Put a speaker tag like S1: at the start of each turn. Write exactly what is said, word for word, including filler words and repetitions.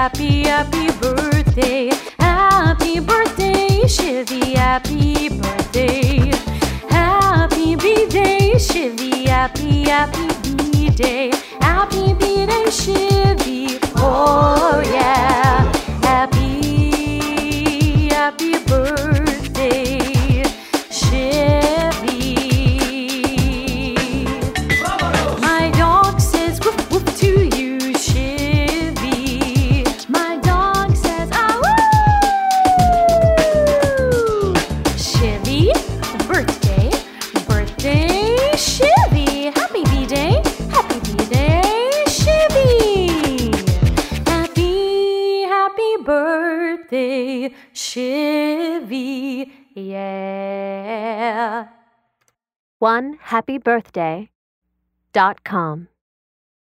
S1: happy, happy birthday. Happy birthday, Shivy, happy birthday. Happy B-Day, Shivy, happy, happy B-Day. Happy B-Day, Shivy, oh yeah. Happy, happy birthday, Shivy. My dog says woof woof to you, Shivy. My dog says ah woo. Shivy, birthday, birthday, Shivy. Happy B-Day, happy B-Day, Shivy. Happy, happy birthday, Shivy, yeah.
S2: one happy birthday dot com